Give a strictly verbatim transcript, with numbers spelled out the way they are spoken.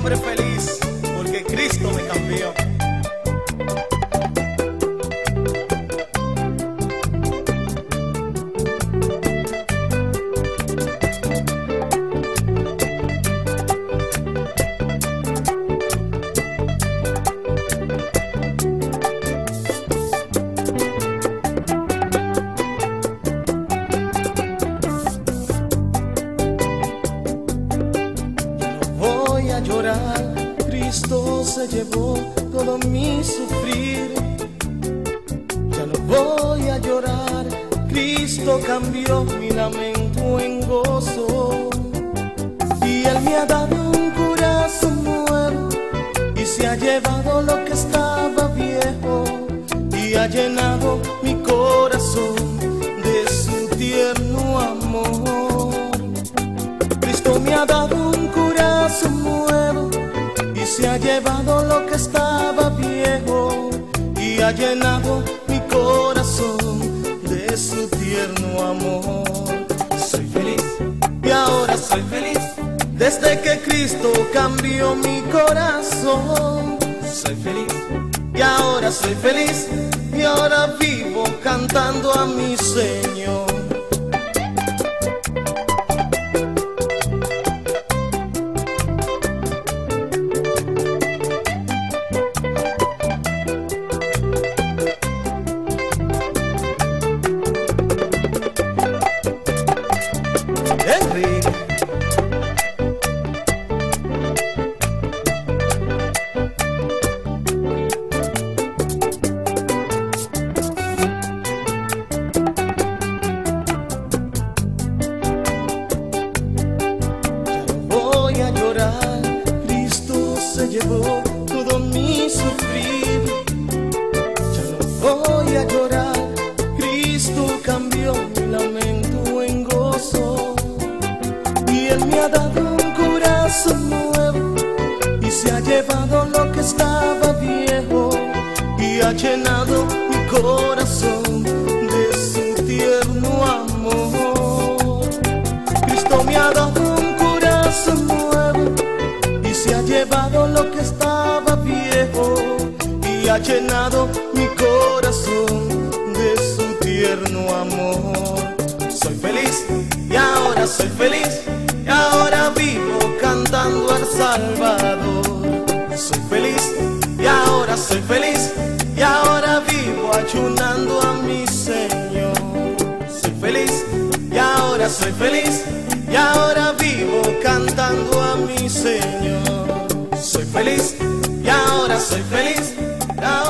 hombre feliz porque Cristo me cambió. Llorar, Cristo se llevó todo mi sufrir. Ya no voy a llorar, Cristo cambió mi lamento en gozo. Y Él me ha dado un corazón nuevo y se ha llevado lo que estaba viejo y ha llenado mi corazón de su tierno amor. Cristo me ha dado un corazón nuevo y se ha llevado lo que estaba viejo y ha llenado mi corazón de su tierno amor. Soy feliz y ahora soy feliz desde que Cristo cambió mi corazón. Soy feliz y ahora soy feliz y ahora vivo cantando a mi Señor. Cristo se llevó todo mi sufrir. Ya no voy a llorar, Cristo cambió mi lamento en gozo. Y Él me ha dado un corazón nuevo y se ha llevado lo que estaba viejo y ha llenado mi corazón de su tierno amor. Cristo me ha dado un corazón nuevo y se ha llevado lo que estaba viejo y ha llenado mi corazón de su tierno amor. Soy feliz y ahora soy feliz y ahora vivo cantando al Salvador. Soy feliz y ahora soy feliz y ahora vivo ayunando a mi Señor. Soy feliz y ahora soy feliz y ahora vivo cantando a mi Señor. Soy feliz y ahora soy feliz. Y ahora